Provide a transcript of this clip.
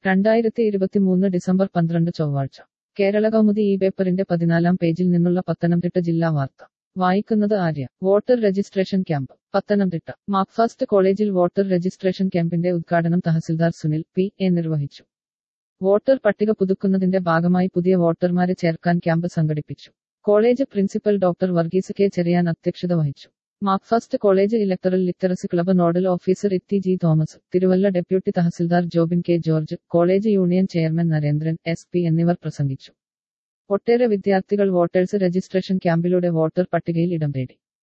2023 December 12 ചൊവ്വാഴ്ച കേരളകൗമുദി ഈ പേപ്പറിന്റെ 14-ാം പേജിൽ നിന്നുള്ള പത്തനംതിട്ട ജില്ലാ വാർത്ത വായിക്കുന്നത് Arya. Voter registration camp Pathanamthitta. MACFAST കോളേജിൽ വോട്ടർ രജിസ്ട്രേഷൻ ക്യാമ്പിന്റെ ഉദ്ഘാടനം തഹസിൽദാർ സുനിൽ പി.എ. നിർവഹിച്ചു. വോട്ടർ പട്ടിക പുതുക്കുന്നതിന്റെ ഭാഗമായി പുതിയ വോട്ടർമാരെ ചേർക്കാൻ ക്യാമ്പ് സംഘടിപ്പിച്ചു. College principal doctor Varghese K Cherian അധ്യക്ഷത വഹിച്ചു. MACFAST college electoral literacy club nodal officer Itty G Thomas, Thiruvalla deputy തഹസിൽദാർ Jobin K George, college union chairman Narendran S P. എന്നിവർ പ്രസംഗിച്ചു. ഒട്ടേറെ വിദ്യാർത്ഥികൾ വോട്ടേഴ്സ് രജിസ്ട്രേഷൻ ക്യാമ്പിലൂടെ വോട്ടർ പട്ടികയിൽ ഇടം നേടി.